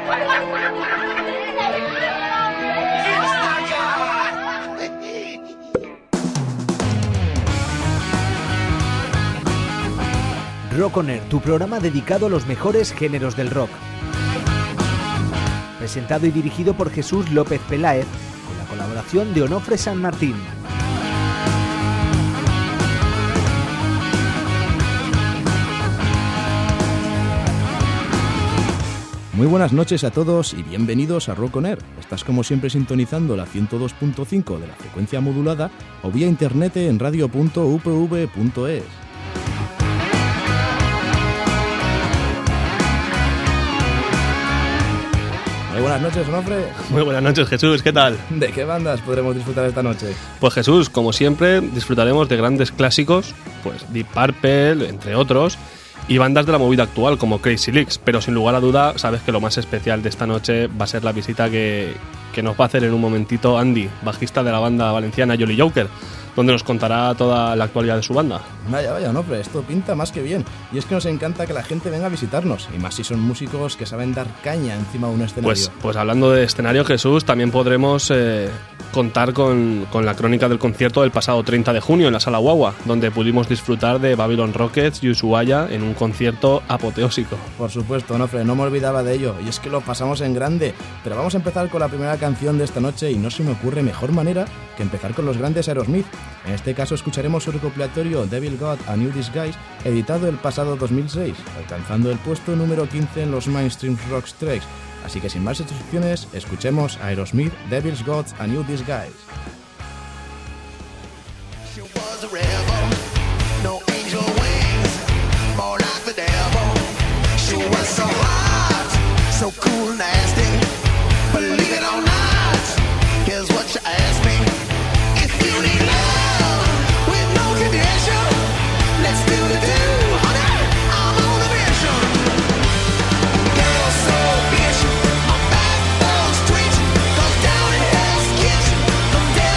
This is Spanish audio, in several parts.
Rock On Air, tu programa dedicado a los mejores géneros del rock. Presentado y dirigido por Jesús López Peláez, con la colaboración de Onofre San Martín. Muy buenas noches a todos y bienvenidos a Rock On Air. Estás como siempre sintonizando la 102.5 de la frecuencia modulada o vía internet en radio.upv.es. Muy buenas noches, Onofre. Muy buenas noches, Jesús, ¿qué tal? ¿De qué bandas podremos disfrutar esta noche? Pues Jesús, como siempre, disfrutaremos de grandes clásicos, pues Deep Purple, entre otros, y bandas de la movida actual como Crazy Legs, pero sin lugar a duda, sabes que lo más especial de esta noche va a ser la visita que nos va a hacer en un momentito Andy, bajista de la banda valenciana Jolly Joker, donde nos contará toda la actualidad de su banda. Vaya, Onofre, esto pinta más que bien. Y es que nos encanta que la gente venga a visitarnos, y más si son músicos que saben dar caña encima de un escenario. Pues hablando de escenario, Jesús, también podremos contar con la crónica del concierto del pasado 30 de junio en la Sala Guagua, donde pudimos disfrutar de Babylon Rockets y Ushuaia en un concierto apoteósico. Por supuesto, Onofre, no me olvidaba de ello, y es que lo pasamos en grande. Pero vamos a empezar con la primera canción de esta noche, y no se me ocurre mejor manera que empezar con los grandes Aerosmith. En este caso escucharemos su recopilatorio Devil Got a New Disguise, editado el pasado 2006, alcanzando el puesto número 15 en los Mainstream Rock Tracks. Así que sin más instrucciones, escuchemos a Aerosmith Devil's Got a New Disguise. Down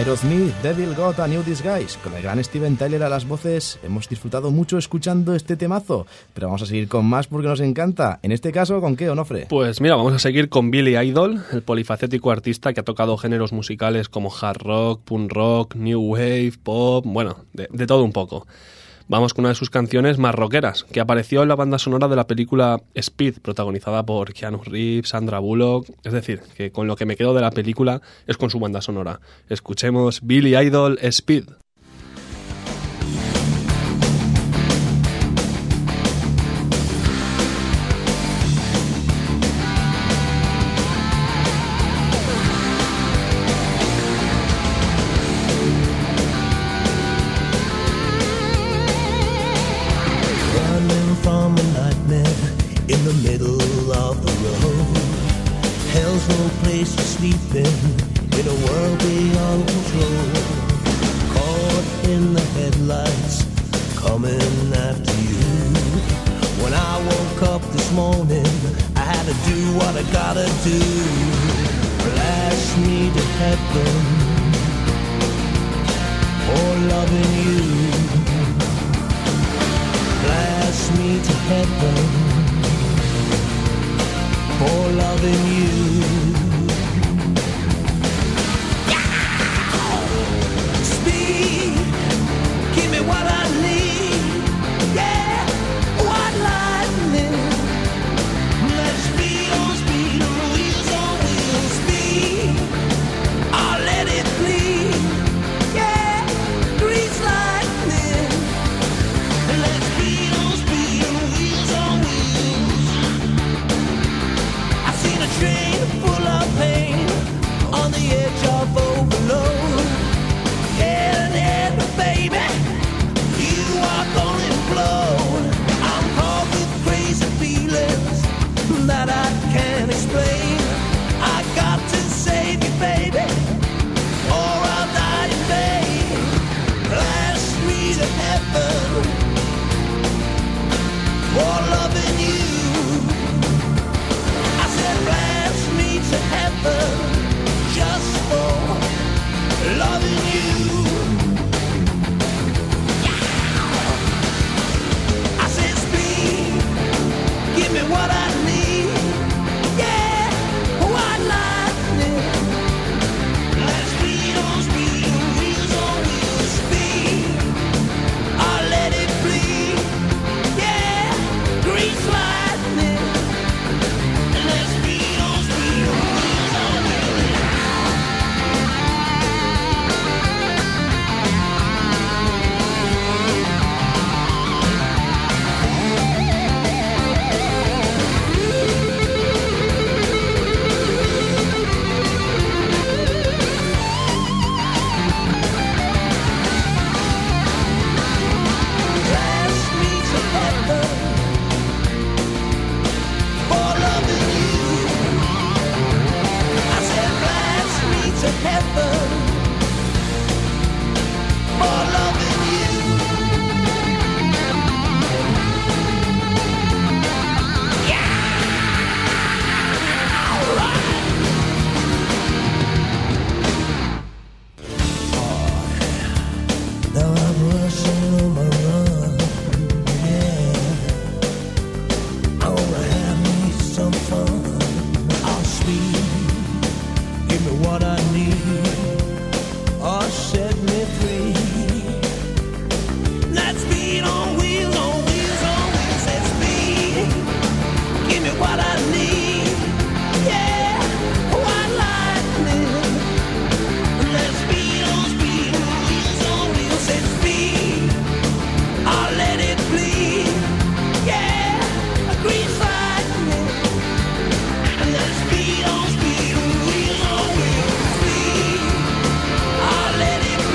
Aerosmith, Devil Got a New Disguise, con el gran Steven Tyler a las voces. Hemos disfrutado mucho escuchando este temazo, pero vamos a seguir con más porque nos encanta. En este caso, ¿con qué, Onofre? Pues mira, vamos a seguir con Billy Idol, el polifacético artista que ha tocado géneros musicales como hard rock, punk rock, new wave, pop, bueno, de todo un poco. Vamos con una de sus canciones más rockeras, que apareció en la banda sonora de la película Speed, protagonizada por Keanu Reeves, Sandra Bullock. Es decir, que con lo que me quedo de la película es con su banda sonora. Escuchemos Billy Idol, Speed. In a world beyond control, caught in the headlights, coming after you. When I woke up this morning, I had to do what I gotta do. Blast me to heaven for loving you. Blast me to heaven for loving you. What I need, yeah, white lightning. Let's speed on speed, on wheels on wheels, speed. I'll let it bleed, yeah, grease lightning. Let's speed on wheels on wheels. I've seen a train full of pain on the edge of overload. Head, baby. I'm caught with crazy feelings that I can't explain. I got to save you, baby, or I'll die in vain. Blast me to heaven for loving you. I said blast me to heaven just for loving you. What I need, yeah, white lightning. Let's speed on speed, wheels on wheels, speed. I'll let it bleed, yeah, grease lightning. Let's speed on speed, wheels on wheels. Let it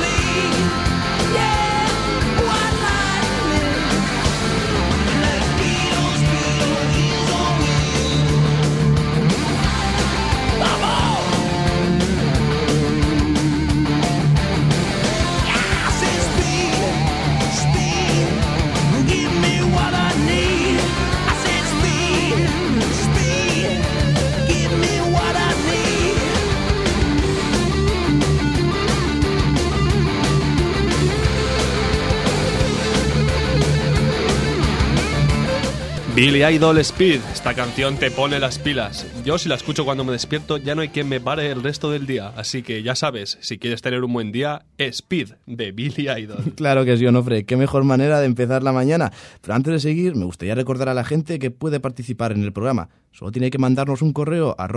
Billy Idol Speed, esta canción te pone las pilas. Yo si la escucho cuando me despierto ya no hay quien me pare el resto del día. Así que ya sabes, si quieres tener un buen día, Speed de Billy Idol. Claro que sí, Onofre, qué mejor manera de empezar la mañana. Pero antes de seguir, me gustaría recordar a la gente que puede participar en el programa. Solo tiene que mandarnos un correo a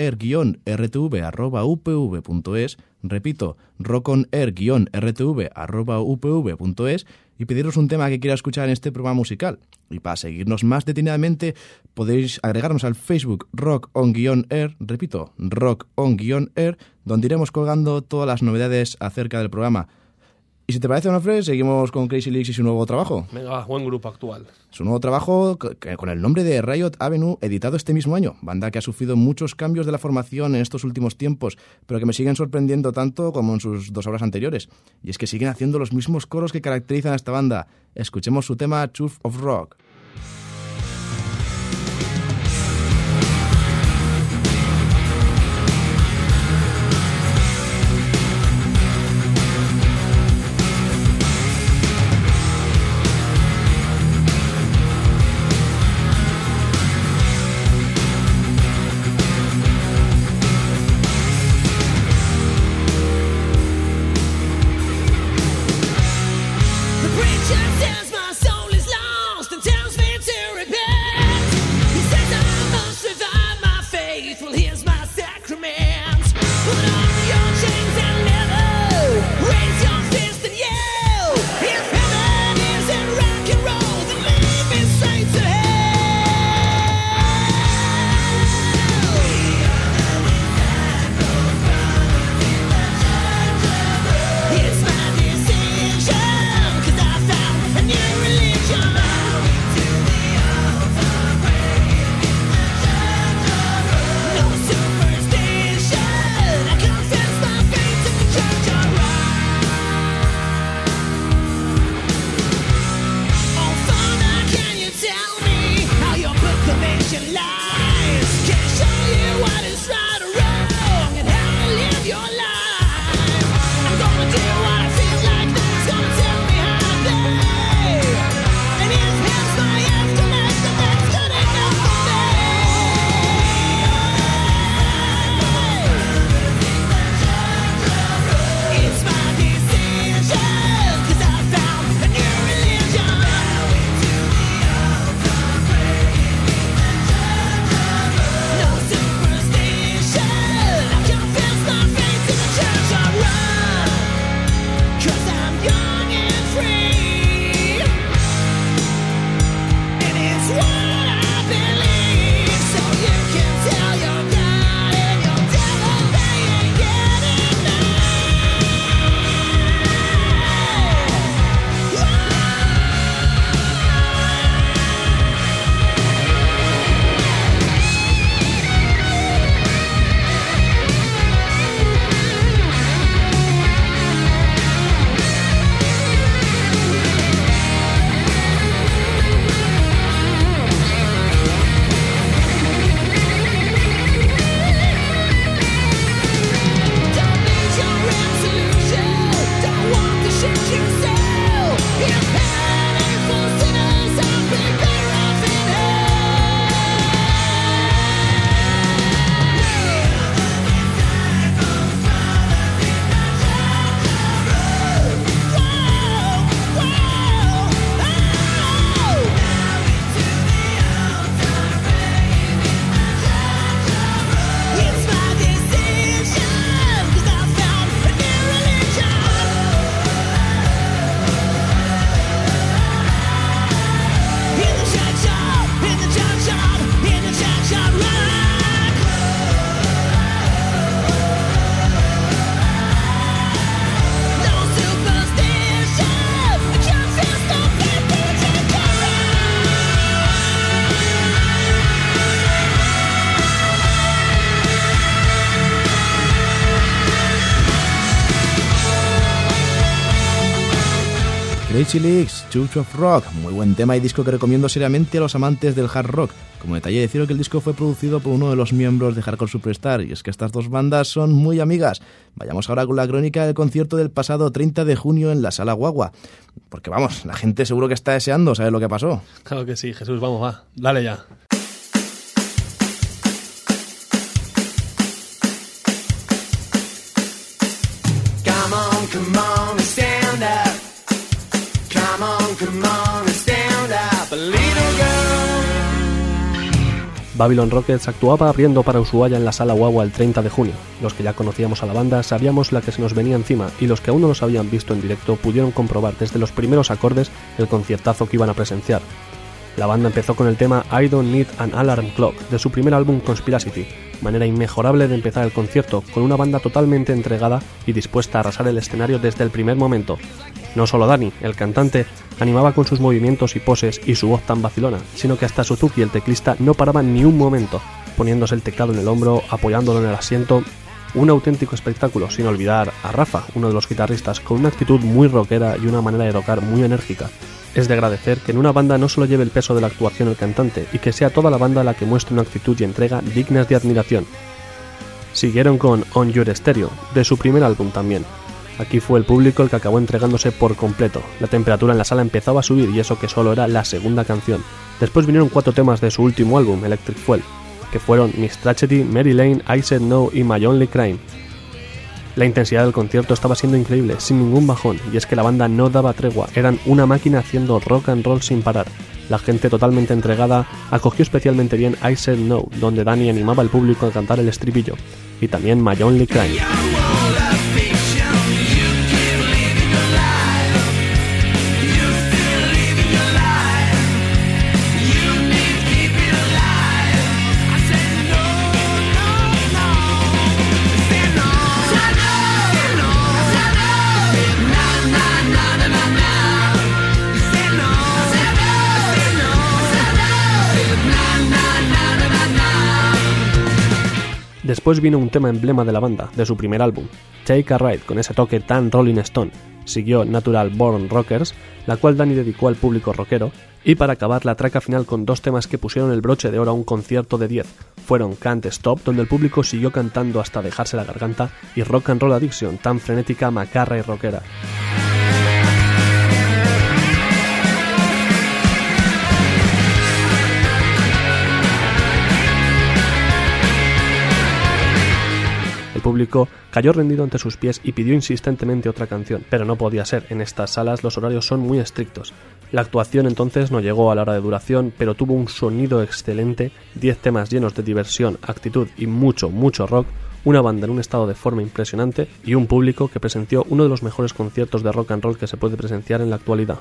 rockonair-rtv@upv.es. Repito, rockonair-rtv@upv.es y pediros un tema que quiera escuchar en este programa musical. Y para seguirnos más detenidamente, podéis agregarnos al Facebook Rock On-Air, repito, Rock On-Air, donde iremos colgando todas las novedades acerca del programa. Y si te parece, Onofre, seguimos con Crazy Leaks y su nuevo trabajo. Venga, buen grupo actual. Su nuevo trabajo con el nombre de Riot Avenue, editado este mismo año. Banda que ha sufrido muchos cambios de la formación en estos últimos tiempos, pero que me siguen sorprendiendo tanto como en sus 2 obras anteriores. Y es que siguen haciendo los mismos coros que caracterizan a esta banda. Escuchemos su tema Truth of Rock. Says my soul is lost and tells me to repent. He says I must revive my faith. Well, here's my sacrament. Put on your chains and leather. Raise your fist and yell. If heaven is in rock and roll, then lead me straight to hell. It's my decision, 'cause I found a new Crazy Leaks, Church of Rock, muy buen tema y disco que recomiendo seriamente a los amantes del hard rock. Como detalle deciros que el disco fue producido por uno de los miembros de Hardcore Superstar, y es que estas dos bandas son muy amigas. Vayamos ahora con la crónica del concierto del pasado 30 de junio en la Sala Guagua. Porque vamos, la gente seguro que está deseando saber lo que pasó. Claro que sí, Jesús, vamos, va, dale ya. Come on and stand up. Come on and stand up, little girl. Babylon Rockets actuaba abriendo para Ushuaia en la Sala Guagua el 30 de junio. Los que ya conocíamos a la banda sabíamos la que se nos venía encima, y los que aún no los habían visto en directo pudieron comprobar desde los primeros acordes el conciertazo que iban a presenciar. La banda empezó con el tema I Don't Need an Alarm Clock de su primer álbum Conspiracy, manera inmejorable de empezar el concierto, con una banda totalmente entregada y dispuesta a arrasar el escenario desde el primer momento. No solo Dani, el cantante, animaba con sus movimientos y poses y su voz tan vacilona, sino que hasta Suzuki, el teclista, no paraban ni un momento, poniéndose el teclado en el hombro, apoyándolo en el asiento. Un auténtico espectáculo, sin olvidar a Rafa, uno de los guitarristas, con una actitud muy rockera y una manera de tocar muy enérgica. Es de agradecer que en una banda no solo lleve el peso de la actuación el cantante, y que sea toda la banda la que muestre una actitud y entrega dignas de admiración. Siguieron con On Your Stereo, de su primer álbum también. Aquí fue el público el que acabó entregándose por completo. La temperatura en la sala empezaba a subir, y eso que solo era la segunda canción. Después vinieron 4 temas de su último álbum, Electric Fuel, que fueron Miss Tragedy, Mary Lane, I Said No y My Only Crime. La intensidad del concierto estaba siendo increíble, sin ningún bajón, y es que la banda no daba tregua, eran una máquina haciendo rock and roll sin parar. La gente totalmente entregada acogió especialmente bien I Said No, donde Dani animaba al público a cantar el estribillo, y también My Only Crime. Después vino un tema emblema de la banda, de su primer álbum, Take a Ride, con ese toque tan Rolling Stone. Siguió Natural Born Rockers, la cual Dani dedicó al público rockero, y para acabar la traca final con 2 temas que pusieron el broche de oro a un concierto de 10. Fueron Can't Stop, donde el público siguió cantando hasta dejarse la garganta, y Rock and Roll Addiction, tan frenética, macarra y rockera. El público cayó rendido ante sus pies y pidió insistentemente otra canción, pero no podía ser, en estas salas los horarios son muy estrictos. La actuación entonces no llegó a la hora de duración, pero tuvo un sonido excelente, 10 temas llenos de diversión, actitud y mucho rock, una banda en un estado de forma impresionante y un público que presenció uno de los mejores conciertos de rock and roll que se puede presenciar en la actualidad.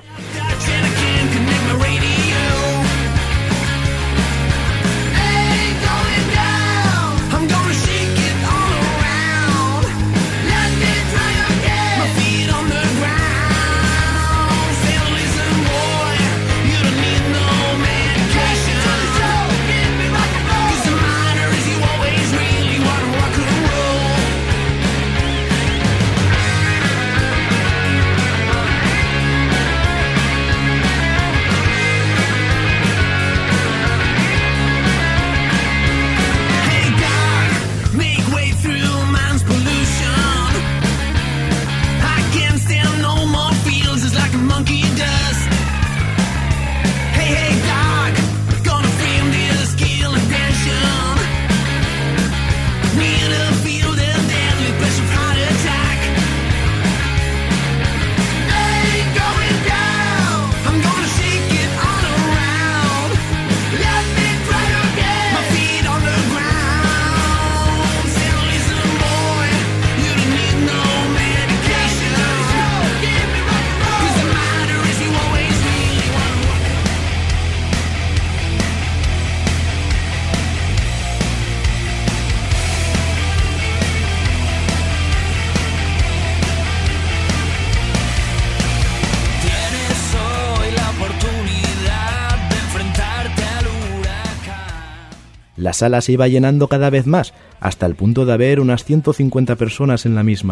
La sala se iba llenando cada vez más, hasta el punto de haber unas 150 personas en la misma.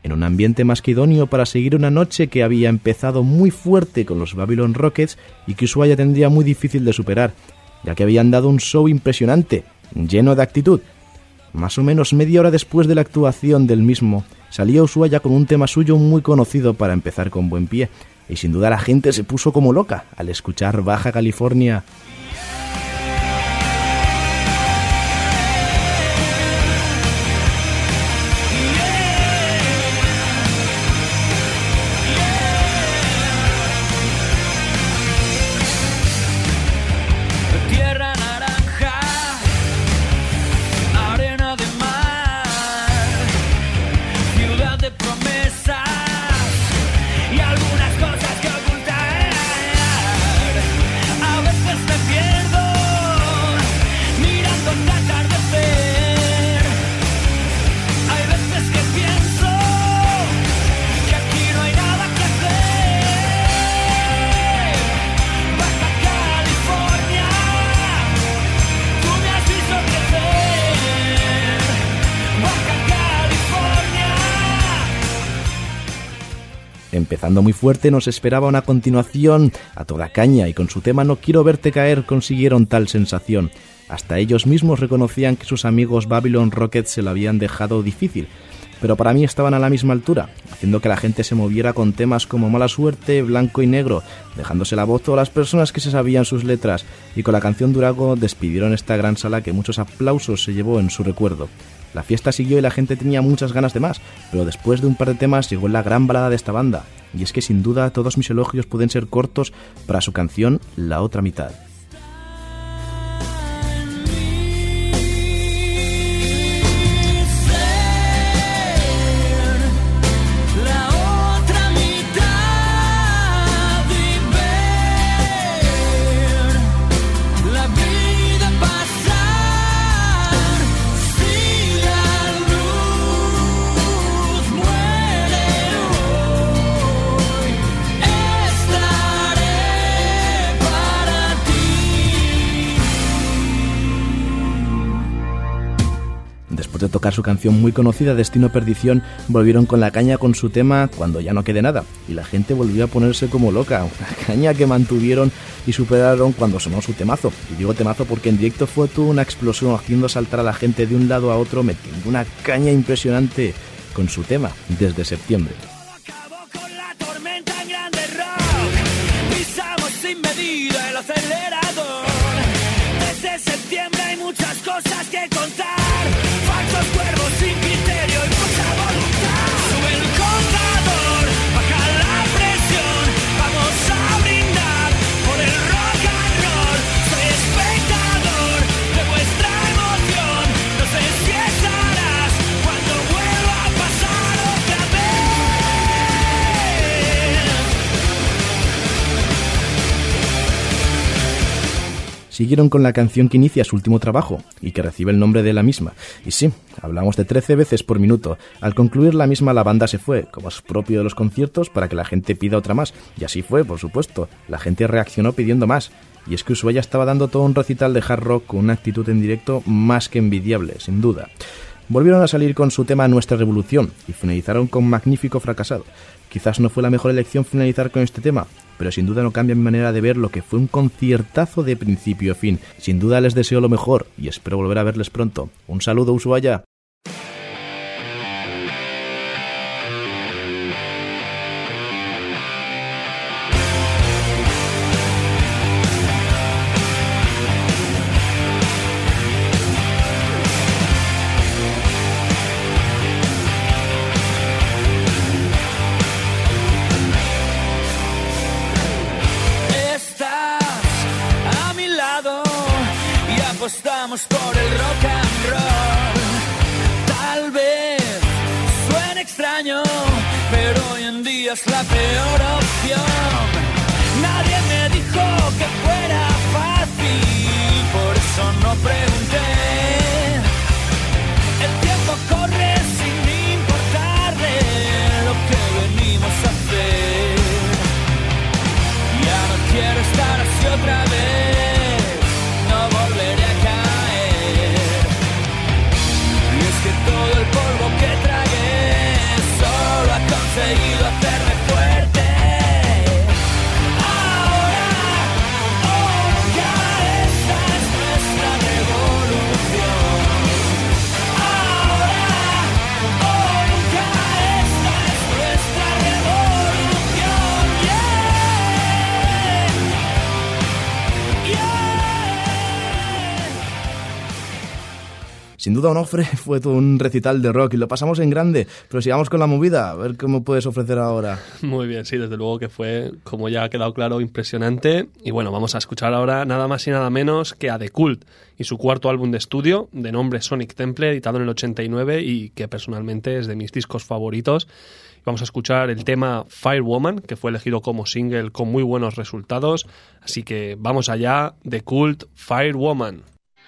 en un ambiente más que idóneo para seguir una noche que había empezado muy fuerte con los Babylon Rockets y que Ushuaia tendría muy difícil de superar, ya que habían dado un show impresionante, lleno de actitud. Más o menos media hora después de la actuación del mismo, salía Ushuaia con un tema suyo muy conocido para empezar con buen pie, y sin duda la gente se puso como loca al escuchar Baja California. Empezando muy fuerte, nos esperaba una continuación a toda caña y con su tema No quiero verte caer consiguieron tal sensación. Hasta ellos mismos reconocían que sus amigos Babylon Rockets se lo habían dejado difícil, pero para mí estaban a la misma altura, haciendo que la gente se moviera con temas como Mala Suerte, Blanco y Negro, dejándose la voz todas las personas que se sabían sus letras, y con la canción Durango despidieron esta gran sala que muchos aplausos se llevó en su recuerdo. La fiesta siguió y la gente tenía muchas ganas de más, pero después de un par de temas llegó la gran balada de esta banda, y es que sin duda todos mis elogios pueden ser cortos para su canción La Otra Mitad. Después de tocar su canción muy conocida Destino Perdición, volvieron con la caña con su tema Cuando ya no quede nada, y la gente volvió a ponerse como loca, una caña que mantuvieron y superaron cuando sonó su temazo. Y digo temazo porque en directo fue toda una explosión, haciendo saltar a la gente de un lado a otro, metiendo una caña impresionante con su tema Desde Septiembre. Acabó con la tormenta en grande rock, pisamos sin medida el acelerador. Desde septiembre hay muchas cosas que contar. Falsos cuervos sin criterio y mucha voluntad. Sube el contador, baja la presión. Vamos a brindar por el rock and roll. Soy espectador de vuestra emoción. No sé si estarás cuando vuelva a pasar otra vez. Siguieron con la canción que inicia su último trabajo y que recibe el nombre de la misma. Y sí, hablamos de 13 veces por minuto. Al concluir la misma, la banda se fue, como es propio de los conciertos, para que la gente pida otra más. Y así fue, por supuesto. La gente reaccionó pidiendo más. Y es que Ushuaia estaba dando todo un recital de hard rock con una actitud en directo más que envidiable, sin duda. Volvieron a salir con su tema Nuestra Revolución y finalizaron con Magnífico Fracasado. Quizás no fue la mejor elección finalizar con este tema, pero sin duda no cambia mi manera de ver lo que fue un conciertazo de principio a fin. Sin duda les deseo lo mejor y espero volver a verles pronto. Un saludo, Ushuaia. Apostamos por el rock and roll. Tal vez suene extraño, pero hoy en día es la peor opción. Nadie me dijo que fuera fácil, por eso no pregunté. El tiempo corre sin importarle lo que venimos a hacer. Ya no quiero estar así otra vez. Todo el polvo que tragué solo Sin duda, Onofre, fue todo un recital de rock y lo pasamos en grande, pero sigamos con la movida, a ver cómo puedes ofrecer ahora. Muy bien, sí, desde luego que fue, como ya ha quedado claro, impresionante. Y bueno, vamos a escuchar ahora nada más y nada menos que a The Cult y su cuarto álbum de estudio, de nombre Sonic Temple, editado en el 89 y que personalmente es de mis discos favoritos. Vamos a escuchar el tema Firewoman, que fue elegido como single con muy buenos resultados. Así que vamos allá, The Cult, Firewoman.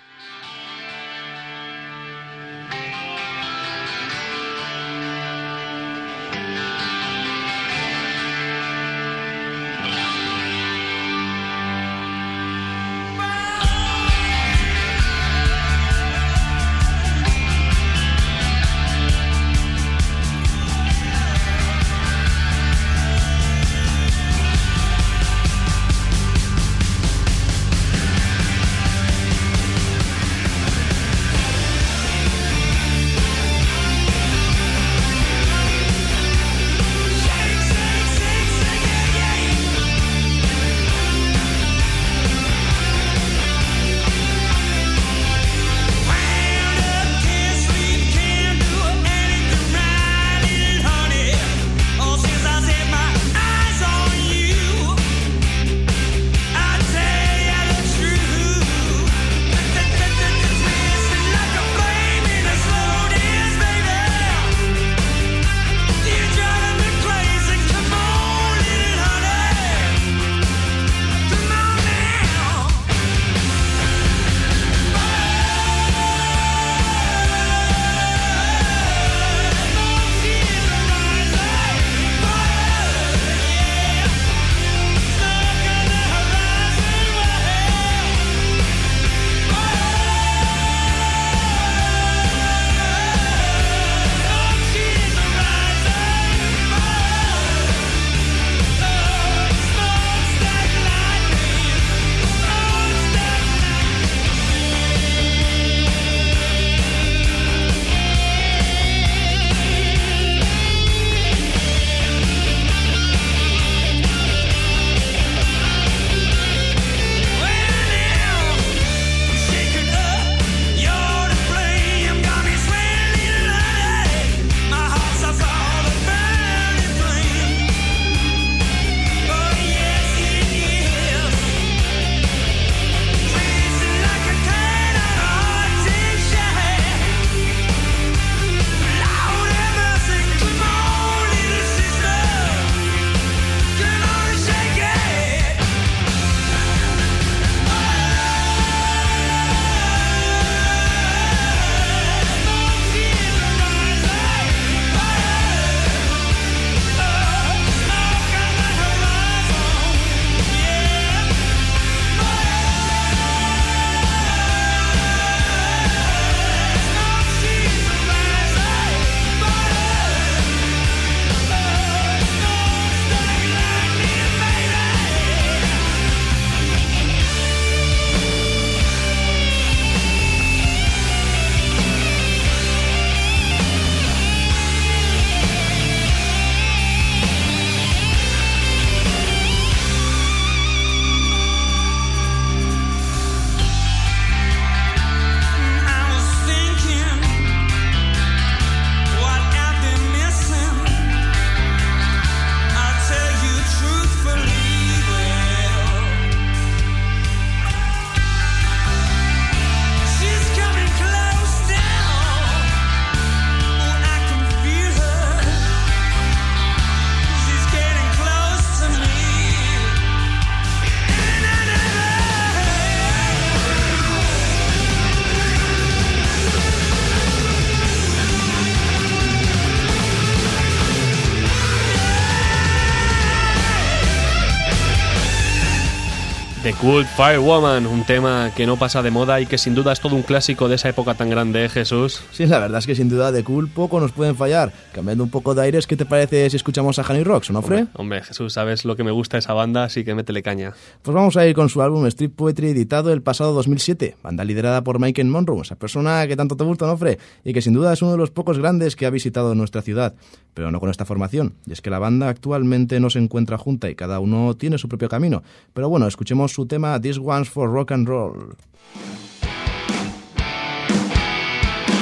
The Cult Firewoman, un tema que no pasa de moda y que sin duda es todo un clásico de esa época tan grande, ¿eh, Jesús? Sí, la verdad es que sin duda The Cult poco nos pueden fallar. Cambiando un poco de aires, ¿qué te parece si escuchamos a Honey Rocks, no, Fre? Hombre, Jesús, sabes lo que me gusta de esa banda, así que métele caña. Pues vamos a ir con su álbum Street Poetry, editado el pasado 2007, banda liderada por Michael Monroe, esa persona que tanto te gusta, ¿no, Fre? Y que sin duda es uno de los pocos grandes que ha visitado nuestra ciudad, pero no con esta formación. Y es que la banda actualmente no se encuentra junta y cada uno tiene su propio camino. Pero bueno, escuchemos su tema This One's for Rock and Roll.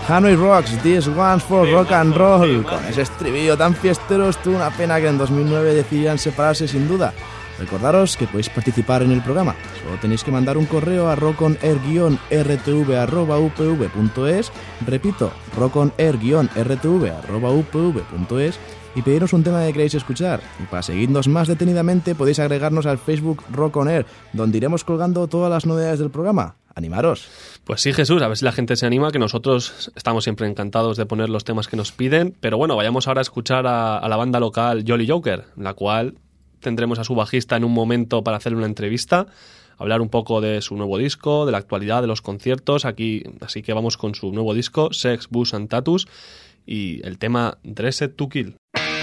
Hanoi Rocks, This One's for Rock and Roll. Con ese estribillo tan fiestero, estuvo una pena que en 2009 decidieran separarse sin duda. Recordaros que podéis participar en el programa. Solo tenéis que mandar un correo a rockonair-rtv@upv.es. Repito, rockonair-rtv@upv.es y pediros un tema que queréis escuchar. Y para seguirnos más detenidamente podéis agregarnos al Facebook Rock On Air, donde iremos colgando todas las novedades del programa. ¡Animaros! Pues sí, Jesús, a ver si la gente se anima, que nosotros estamos siempre encantados de poner los temas que nos piden. Pero bueno, vayamos ahora a escuchar a la banda local Jolly Joker, la cual tendremos a su bajista en un momento para hacerle una entrevista, hablar un poco de su nuevo disco, de la actualidad, de los conciertos aquí. Así que vamos con su nuevo disco, Sex, Booze and Tattoos, y el tema Dressed to Kill.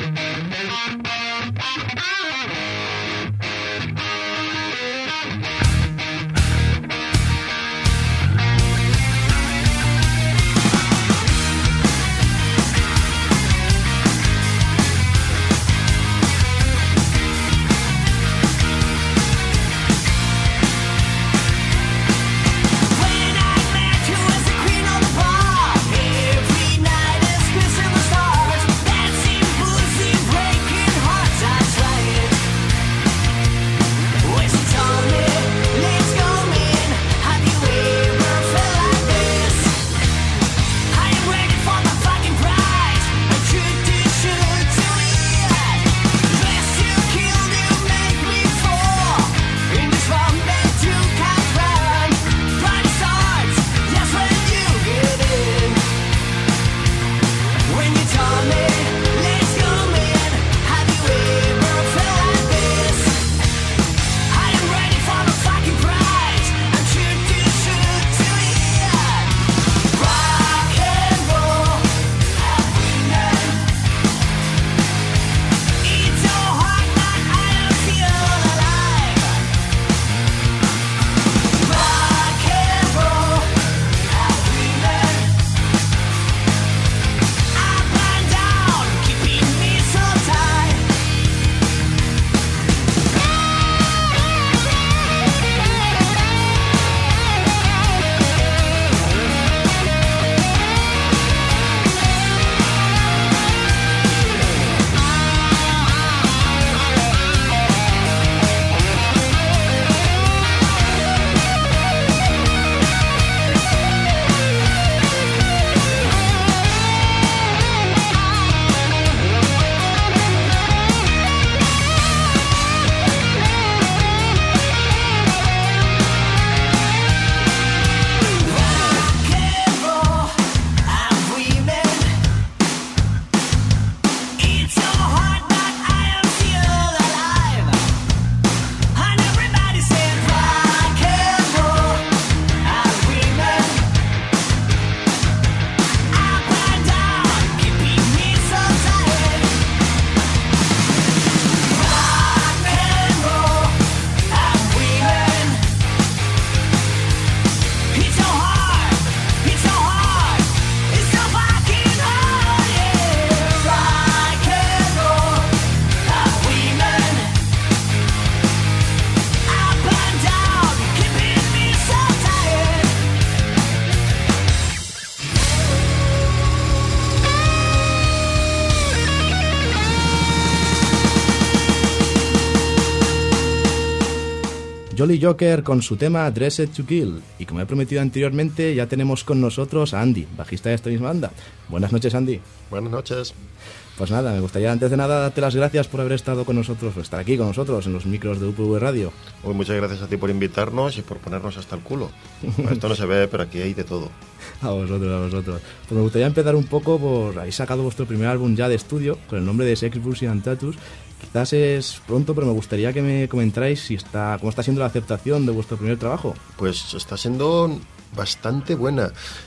Jolly Joker con su tema Dressed to Kill. Y como he prometido anteriormente, ya tenemos con nosotros a Andy, bajista de esta misma banda. Buenas noches, Andy. Buenas noches. Pues nada, me gustaría antes de nada darte las gracias por haber estado con nosotros, por estar aquí con nosotros en los micros de UPV Radio. Muy muchas gracias a ti por invitarnos y por ponernos hasta el culo. Bueno, esto no se ve, pero aquí hay de todo. A vosotros. Pues me gustaría empezar un poco por... Habéis sacado vuestro primer álbum ya de estudio, con el nombre de Sex, Booze and Tattoos. Quizás es pronto, pero me gustaría que me comentarais cómo está siendo la aceptación de vuestro primer trabajo. Pues está siendo bastante buena.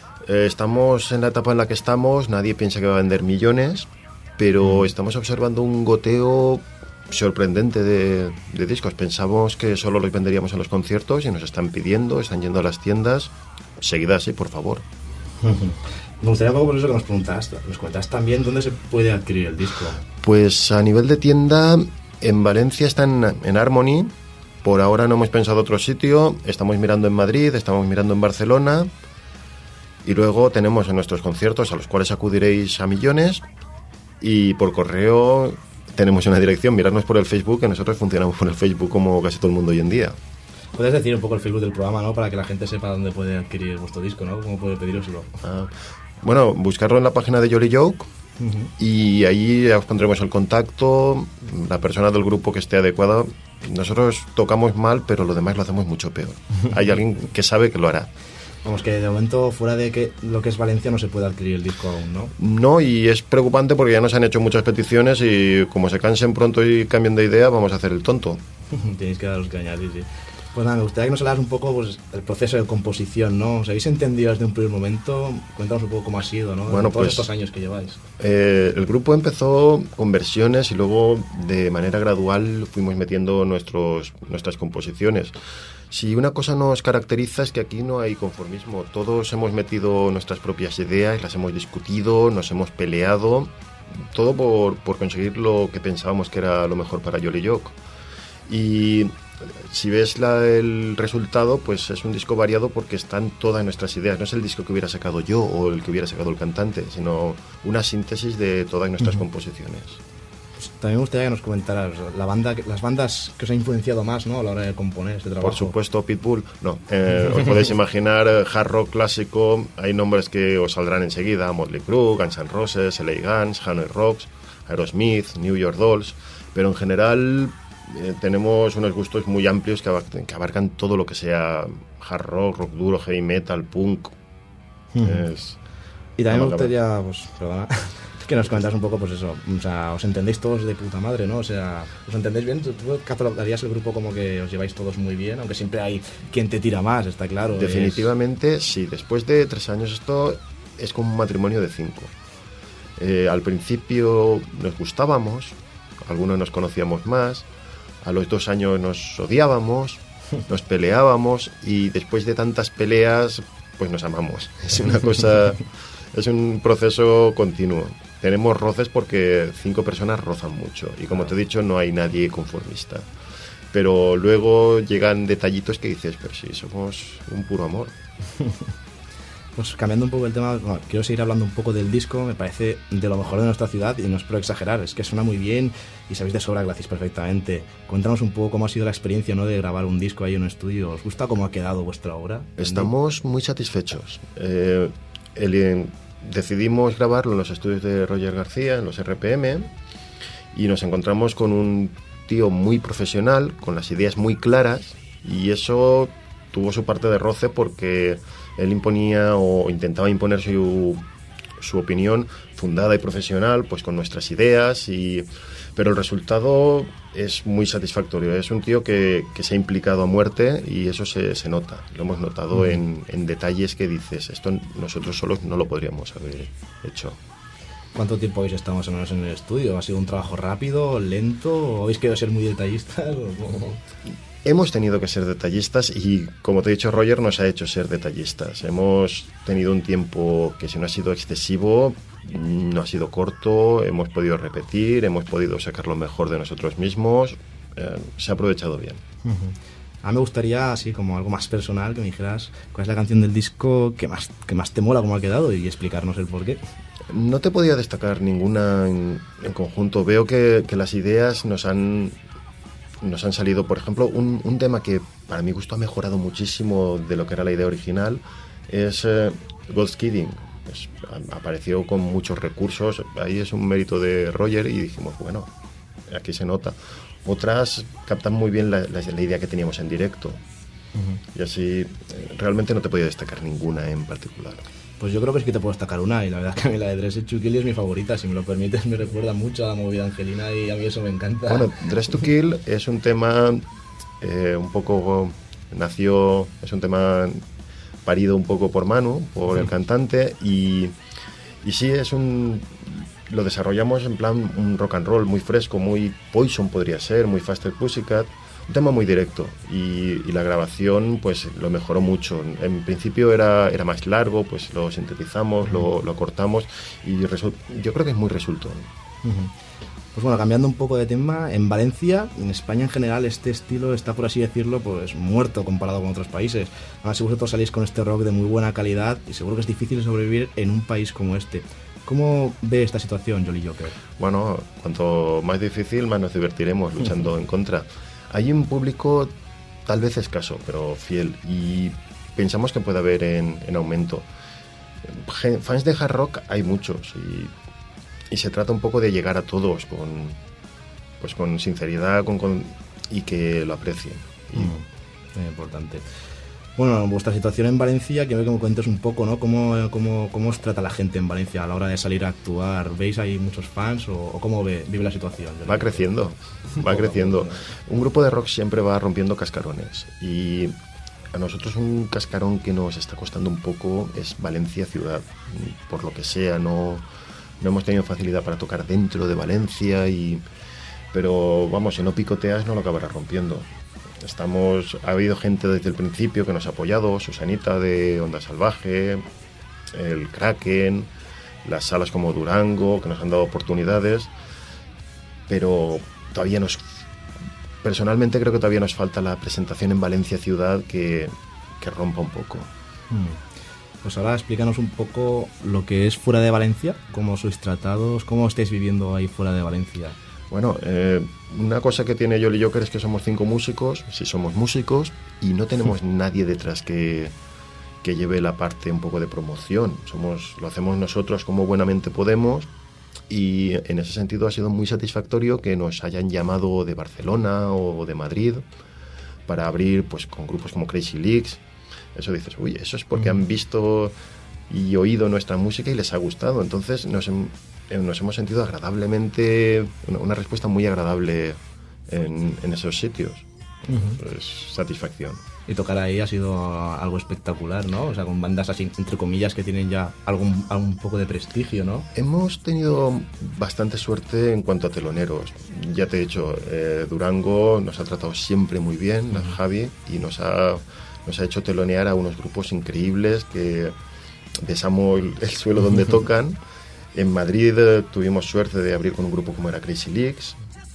Estamos en la etapa en la que estamos, nadie piensa que va a vender millones, pero estamos observando un goteo sorprendente de discos. Pensamos que solo los venderíamos en los conciertos y nos están pidiendo, están yendo a las tiendas. Seguid así, por favor. Me gustaría un poco por eso que nos cuentas también dónde se puede adquirir el disco. Pues a nivel de tienda, en Valencia está en Harmony. Por ahora no hemos pensado otro sitio. Estamos mirando en Madrid, estamos mirando en Barcelona. Y luego tenemos en nuestros conciertos, a los cuales acudiréis a millones, y por correo tenemos una dirección, miradnos por el Facebook, que nosotros funcionamos por el Facebook como casi todo el mundo hoy en día. Puedes decir un poco el Facebook del programa, ¿no? Para que la gente sepa dónde puede adquirir vuestro disco, ¿no? Cómo puede pedíroslo. Bueno, buscarlo en la página de Jolly Joke, y ahí ya os pondremos el contacto, la persona del grupo que esté adecuada. Nosotros tocamos mal, pero lo demás lo hacemos mucho peor. Hay alguien que sabe que lo hará. Vamos, que de momento, fuera de que lo que es Valencia, no se puede adquirir el disco aún, ¿no? No, y es preocupante porque ya nos han hecho muchas peticiones y como se cansen pronto y cambien de idea, vamos a hacer el tonto. Tenéis que daros caña, sí. Pues nada, me gustaría que nos hablaras un poco pues, el proceso de composición, ¿no? ¿Os habéis entendido desde un primer momento? Cuéntanos un poco cómo ha sido, ¿no? Bueno, todos pues, estos años que lleváis. El grupo empezó con versiones y luego de manera gradual fuimos metiendo nuestras composiciones. Si una cosa nos caracteriza es que aquí no hay conformismo. Todos hemos metido nuestras propias ideas, las hemos discutido, nos hemos peleado, todo por conseguir lo que pensábamos que era lo mejor para Jolly Joke. Y si ves el resultado, pues es un disco variado porque están todas nuestras ideas. No es el disco que hubiera sacado yo o el que hubiera sacado el cantante, sino una síntesis de todas nuestras composiciones. Pues también me gustaría que nos comentaras las bandas que os han influenciado más, ¿no? A la hora de componer este trabajo. Por supuesto, Pitbull. No, os podéis imaginar hard rock clásico. Hay nombres que os saldrán enseguida: Motley Crue, Guns N' Roses, LA Guns, Hanoi Rocks, Aerosmith, New York Dolls. Pero en general tenemos unos gustos muy amplios que abarcan todo lo que sea hard rock, rock duro, heavy metal, punk. Y también me gustaría, pues, perdona, que nos comentas un poco, pues eso, o sea, os entendéis todos de puta madre, ¿no? O sea, ¿os entendéis bien? ¿Tú catalogarías el grupo como que os lleváis todos muy bien? Aunque siempre hay quien te tira más, está claro. Definitivamente, sí. Después de 3 años esto es como un matrimonio de 5. Al principio nos gustábamos, algunos nos conocíamos más, a los 2 años nos odiábamos, nos peleábamos y después de tantas peleas, pues nos amamos. Es una cosa, es un proceso continuo. Tenemos roces porque 5 personas rozan mucho y como te he dicho, no hay nadie conformista. Pero luego llegan detallitos que dices, pero sí, somos un puro amor. Pues cambiando un poco el tema, bueno, quiero seguir hablando un poco del disco. Me parece de lo mejor de nuestra ciudad y no es por exagerar, es que suena muy bien y sabéis de sobra que lo hacéis perfectamente. Cuéntanos un poco cómo ha sido la experiencia, ¿no?, de grabar un disco ahí en un estudio. ¿Os gusta cómo ha quedado vuestra obra? Estamos muy satisfechos. Decidimos grabarlo en los estudios de Roger García, en los RPM, y nos encontramos con un tío muy profesional, con las ideas muy claras, y eso tuvo su parte de roce porque él imponía o intentaba imponer su opinión fundada y profesional, pues con nuestras ideas, pero el resultado es muy satisfactorio. Es un tío que se ha implicado a muerte y eso se nota. Lo hemos notado en detalles que dices, esto nosotros solos no lo podríamos haber hecho. ¿Cuánto tiempo habéis estado más o menos en el estudio? ¿Ha sido un trabajo rápido, lento? ¿O habéis querido ser muy detallistas? Hemos tenido que ser detallistas y, como te he dicho, Roger nos ha hecho ser detallistas. Hemos tenido un tiempo que, si no ha sido excesivo, no ha sido corto, hemos podido repetir, hemos podido sacar lo mejor de nosotros mismos, se ha aprovechado bien. A mí me gustaría, así como algo más personal, que me dijeras cuál es la canción del disco que más te mola, cómo ha quedado, y explicarnos el porqué. No te podía destacar ninguna en conjunto. Veo que las ideas nos han salido. Por ejemplo, un tema que para mi gusto ha mejorado muchísimo de lo que era la idea original es God's Kidding. Apareció con muchos recursos, ahí es un mérito de Roger y dijimos, bueno, aquí se nota. Otras captan muy bien la idea que teníamos en directo. Y así realmente no te podía destacar ninguna en particular. Pues yo creo que sí que te puedo destacar una, y la verdad es que a mí la de Dress to Kill es mi favorita, si me lo permites. Me recuerda mucho a la movida angelina y a mí eso me encanta. Bueno, Dress to Kill es un tema un poco es un tema parido un poco por Manu, por el cantante, y sí, lo desarrollamos en plan un rock and roll muy fresco, muy Poison podría ser, muy Faster Pussycat. Un tema muy directo y la grabación pues lo mejoró mucho. En principio era más largo, pues lo sintetizamos, lo acortamos y yo creo que es muy resultón. Pues bueno, cambiando un poco de tema, en Valencia, en España en general, este estilo está, por así decirlo, pues muerto comparado con otros países. Además, si vosotros salís con este rock de muy buena calidad, y seguro que es difícil sobrevivir en un país como este. ¿Cómo ve esta situación, Jolly Joker? Bueno, cuanto más difícil, más nos divertiremos luchando en contra. Hay un público tal vez escaso, pero fiel, y pensamos que puede haber en aumento. Fans de hard rock hay muchos, y se trata un poco de llegar a todos con sinceridad y que lo aprecien. Muy importante. Bueno, vuestra situación en Valencia, quiero que me cuentes un poco, ¿no? ¿Cómo os trata la gente en Valencia a la hora de salir a actuar? ¿Veis ahí muchos fans o cómo vive la situación? Va creciendo. Un grupo de rock siempre va rompiendo cascarones, y a nosotros un cascarón que nos está costando un poco es Valencia ciudad. Por lo que sea, no hemos tenido facilidad para tocar dentro de Valencia, pero vamos, si no picoteas no lo acabarás rompiendo. Ha habido gente desde el principio que nos ha apoyado, Susanita de Onda Salvaje, el Kraken, las salas como Durango, que nos han dado oportunidades, pero personalmente creo que todavía nos falta la presentación en Valencia ciudad que rompa un poco. Pues ahora explícanos un poco lo que es fuera de Valencia, cómo sois tratados, cómo estáis viviendo ahí fuera de Valencia. Bueno, una cosa que tiene Jolly Joker es que somos 5 músicos, sí somos músicos, y no tenemos nadie detrás que lleve la parte un poco de promoción. Lo hacemos nosotros como buenamente podemos, y en ese sentido ha sido muy satisfactorio que nos hayan llamado de Barcelona o de Madrid para abrir pues con grupos como Crazy Leaks. Eso dices, uy, eso es porque han visto y oído nuestra música y les ha gustado. Entonces nos hemos sentido agradablemente, una respuesta muy agradable en esos sitios. Es satisfacción. Y tocar ahí ha sido algo espectacular, ¿no? O sea, con bandas así, entre comillas, que tienen ya algún poco de prestigio, ¿no? Hemos tenido bastante suerte en cuanto a teloneros. Ya te he dicho, Durango nos ha tratado siempre muy bien, Javi, y nos ha hecho telonear a unos grupos increíbles que besamos el suelo donde tocan. En Madrid tuvimos suerte de abrir con un grupo como era Crazy Leaks.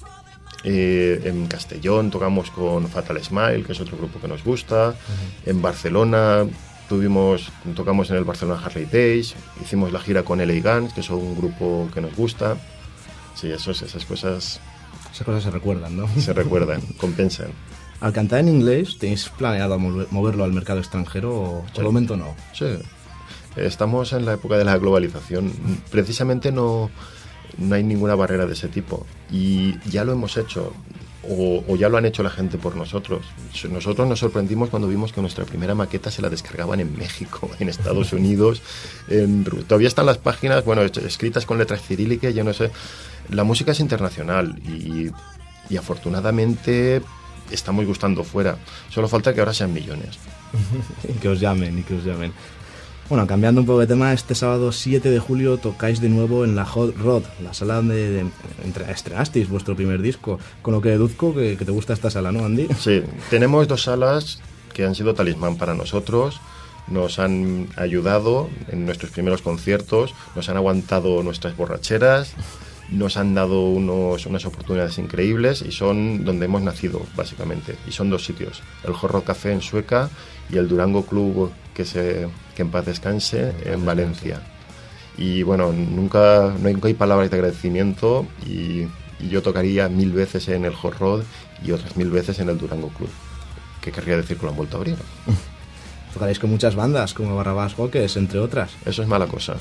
En Castellón tocamos con Fatal Smile, que es otro grupo que nos gusta. En Barcelona tocamos en el Barcelona Harley Days. Hicimos la gira con LA Guns, que es un grupo que nos gusta. Sí, esas cosas... Esas cosas se recuerdan, ¿no? Se recuerdan, compensan. Al cantar en inglés, ¿tenéis planeado moverlo al mercado extranjero o por el momento no? Sí. Estamos en la época de la globalización. Precisamente no hay ninguna barrera de ese tipo, y ya lo hemos hecho, o ya lo han hecho la gente por nosotros. Nosotros nos sorprendimos cuando vimos que nuestra primera maqueta se la descargaban en México, en Estados Unidos, todavía están las páginas, bueno, escritas con letras cirílicas, yo no sé. La música es internacional y afortunadamente estamos gustando fuera. Solo falta que ahora sean millones. y que os llamen. Bueno, cambiando un poco de tema, este sábado 7 de julio tocáis de nuevo en la Hot Rod, la sala donde estrenasteis vuestro primer disco, con lo que deduzco que te gusta esta sala, ¿no, Andy? Sí, tenemos 2 salas que han sido talismán para nosotros, nos han ayudado en nuestros primeros conciertos, nos han aguantado nuestras borracheras, nos han dado unas oportunidades increíbles, y son donde hemos nacido, básicamente. Y son 2 sitios, el Hot Rod Café en Sueca y el Durango Club, que en paz descanse, en Valencia. Y bueno, nunca hay palabras de agradecimiento, y yo tocaría 1000 veces en el Hot Rod y otras 1000 veces en el Durango Club. ¿Qué querría decir que lo han vuelto a abrir? Tocaréis con muchas bandas, como Barrabás Jokers, entre otras. Eso es mala cosa.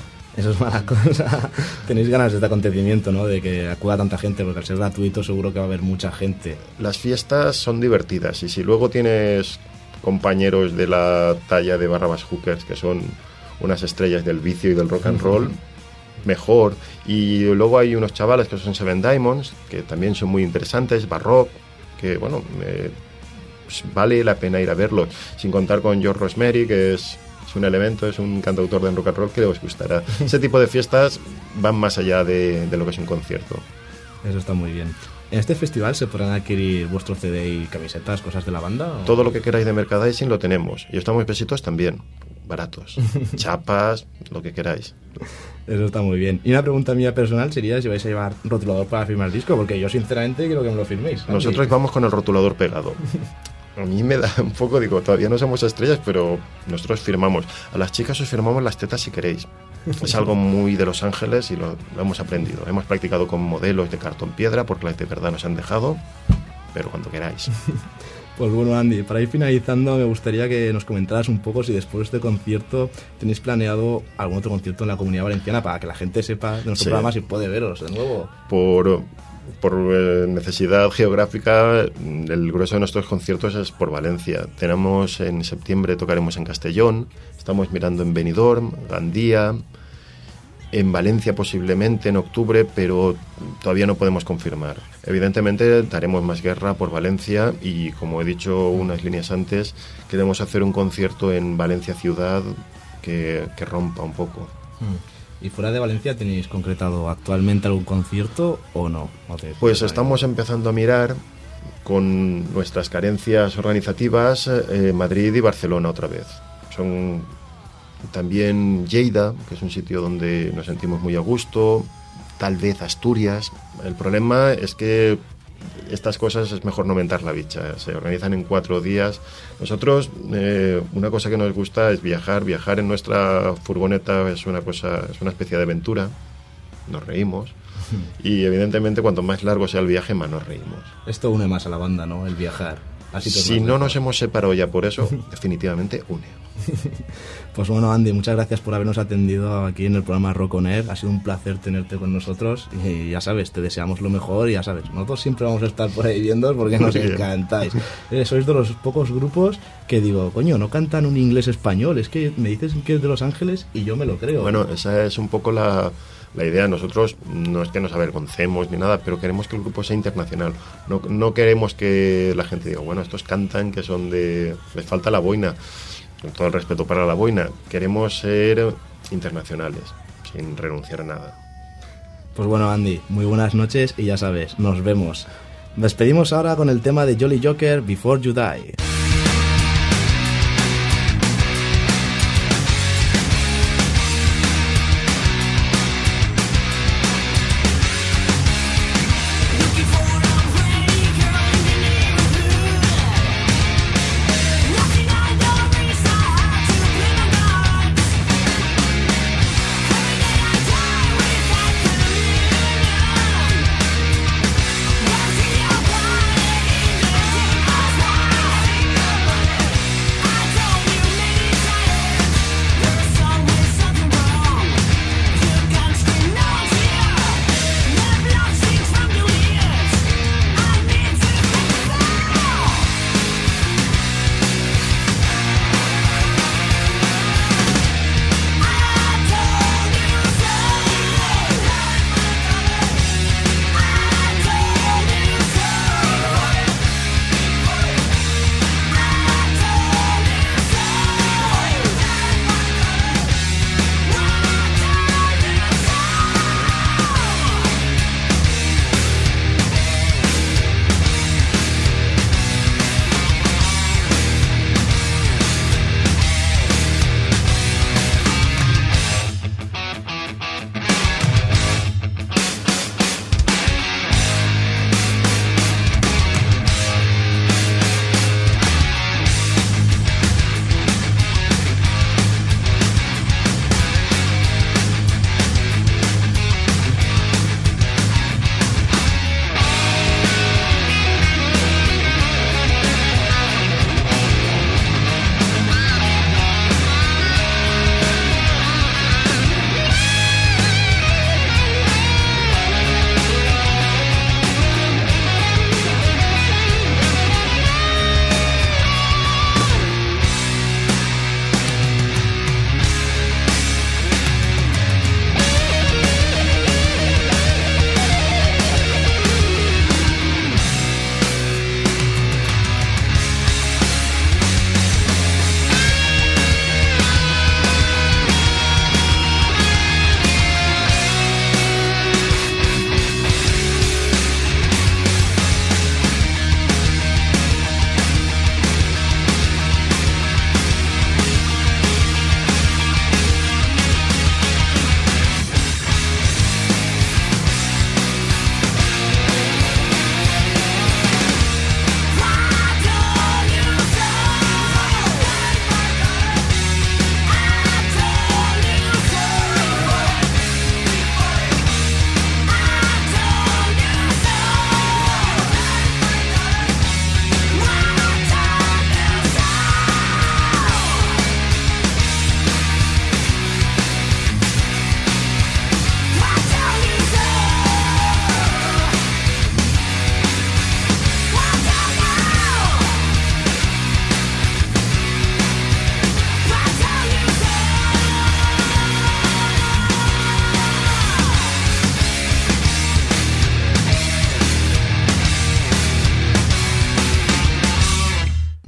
Tenéis ganas de este acontecimiento, ¿no? De que acuda tanta gente, porque al ser gratuito seguro que va a haber mucha gente. Las fiestas son divertidas, y si luego tienes compañeros de la talla de Barrabás Hookers, que son unas estrellas del vicio y del rock and roll, mejor. Y luego hay unos chavales que son Seven Diamonds, que también son muy interesantes, Barrock, que bueno, pues vale la pena ir a verlos, sin contar con George Rosemary, que es un elemento, es un cantautor de rock and roll que os gustará. Ese tipo de fiestas van más allá de lo que es un concierto. Eso está muy bien. ¿En este festival se podrán adquirir vuestro CD y camisetas, cosas de la banda? ¿O? Todo lo que queráis de merchandising lo tenemos. Y estamos pesitos también, baratos. Chapas, lo que queráis. Eso está muy bien. Y una pregunta mía personal sería si vais a llevar rotulador para firmar el disco, porque yo sinceramente quiero que me lo firméis. Nosotros vamos con el rotulador pegado. A mí me da un poco, digo, todavía no somos estrellas, pero nosotros firmamos. A las chicas os firmamos las tetas si queréis. Es algo muy de Los Ángeles y lo hemos aprendido. Hemos practicado con modelos de cartón piedra porque las de verdad nos han dejado, pero cuando queráis. Pues bueno, Andy, para ir finalizando me gustaría que nos comentaras un poco si después de este concierto tenéis planeado algún otro concierto en la Comunidad Valenciana para que la gente sepa de nuestro programa si puede veros de nuevo. Por necesidad geográfica, el grueso de nuestros conciertos es por Valencia. Tenemos en septiembre, tocaremos en Castellón, estamos mirando en Benidorm, Gandía, en Valencia posiblemente en octubre, pero todavía no podemos confirmar. Evidentemente daremos más guerra por Valencia y, como he dicho unas líneas antes, queremos hacer un concierto en Valencia ciudad que rompa un poco. ¿Y fuera de Valencia tenéis concretado actualmente algún concierto o no? Pues estamos empezando a mirar con nuestras carencias organizativas Madrid y Barcelona otra vez. Son también Lleida, que es un sitio donde nos sentimos muy a gusto, tal vez Asturias. El problema es que estas cosas es mejor no mentar la bicha, se organizan en 4 días. Nosotros, una cosa que nos gusta es viajar en nuestra furgoneta es una especie de aventura, nos reímos y evidentemente cuanto más largo sea el viaje más nos reímos. Esto une más a la banda, ¿no? El viajar. Si no nos hemos separado ya por eso, definitivamente une. Pues bueno, Andy, muchas gracias por habernos atendido aquí en el programa Rock On Air. Ha sido un placer tenerte con nosotros y ya sabes, te deseamos lo mejor y ya sabes, nosotros siempre vamos a estar por ahí viéndoos porque nos encantáis. Sois de los pocos grupos que digo, coño, no cantan un inglés español, es que me dices que es de Los Ángeles y yo me lo creo. Bueno, esa es un poco la idea. Nosotros no es que nos avergoncemos ni nada, pero queremos que el grupo sea internacional. No queremos que la gente diga, bueno, estos cantan que son les falta la boina. Con todo el respeto para la boina, queremos ser internacionales, sin renunciar a nada. Pues bueno, Andy, muy buenas noches y ya sabes, nos vemos. Despedimos ahora con el tema de Jolly Joker, Before You Die. Before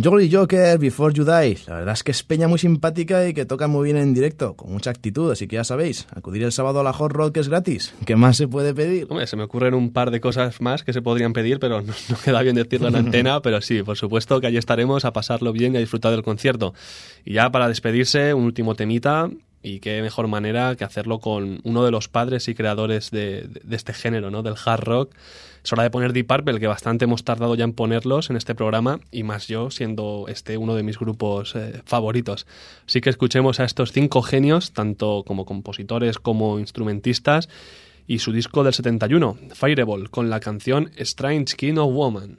Jolly Joker, Before You Die. La verdad es que es peña muy simpática y que toca muy bien en directo, con mucha actitud, así que ya sabéis, acudir el sábado a la Hot Rock, que es gratis. ¿Qué más se puede pedir? Hombre, se me ocurren un par de cosas más que se podrían pedir, pero no queda bien decirlo en antena, pero sí, por supuesto que allí estaremos a pasarlo bien y a disfrutar del concierto. Y ya para despedirse, un último temita, y qué mejor manera que hacerlo con uno de los padres y creadores de este género, ¿no? Del hard rock. Es hora de poner Deep Purple, que bastante hemos tardado ya en ponerlos en este programa, y más yo, siendo uno de mis grupos favoritos. Así que escuchemos a estos 5 genios, tanto como compositores como instrumentistas, y su disco del 71, Fireball, con la canción Strange Kind of Woman.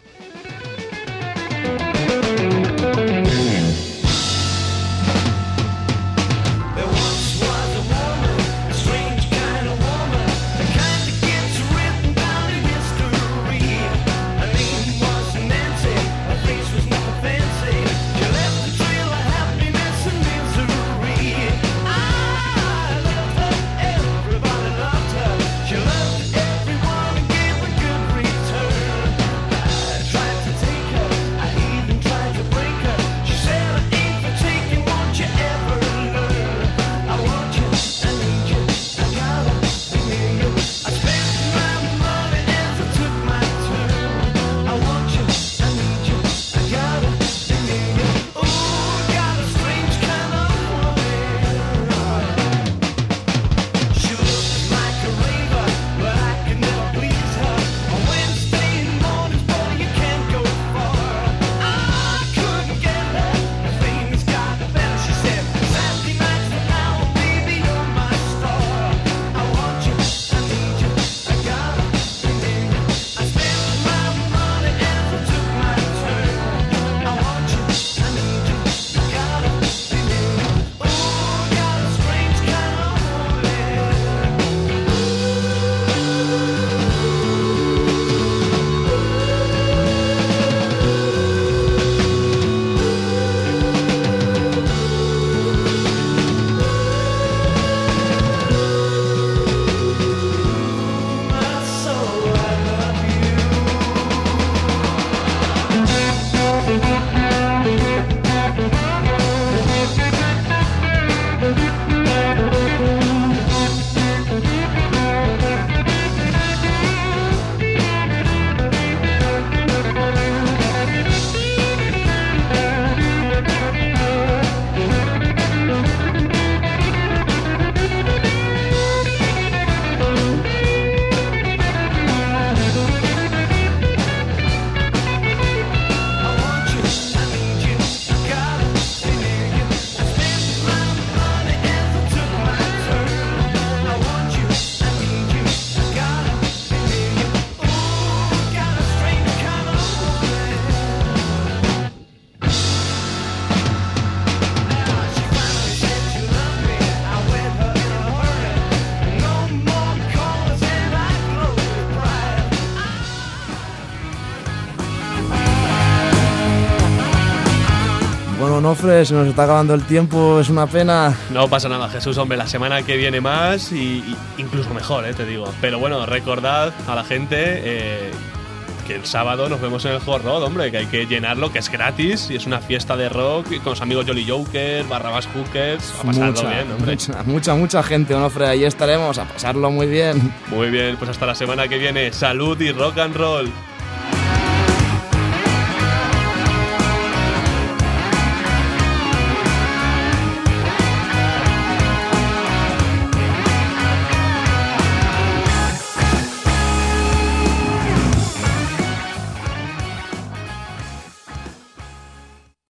Onofre, se nos está acabando el tiempo, es una pena. No pasa nada, Jesús, hombre, la semana que viene más y incluso mejor, te digo. Pero bueno, recordad a la gente que el sábado nos vemos en el Hot Rod, hombre, que hay que llenarlo, que es gratis y es una fiesta de rock y con los amigos Jolly Joker, Barrabás Hookers, a pasarlo bien, hombre. Mucha gente, Onofre, ahí estaremos a pasarlo muy bien. Muy bien, pues hasta la semana que viene. Salud y rock and roll.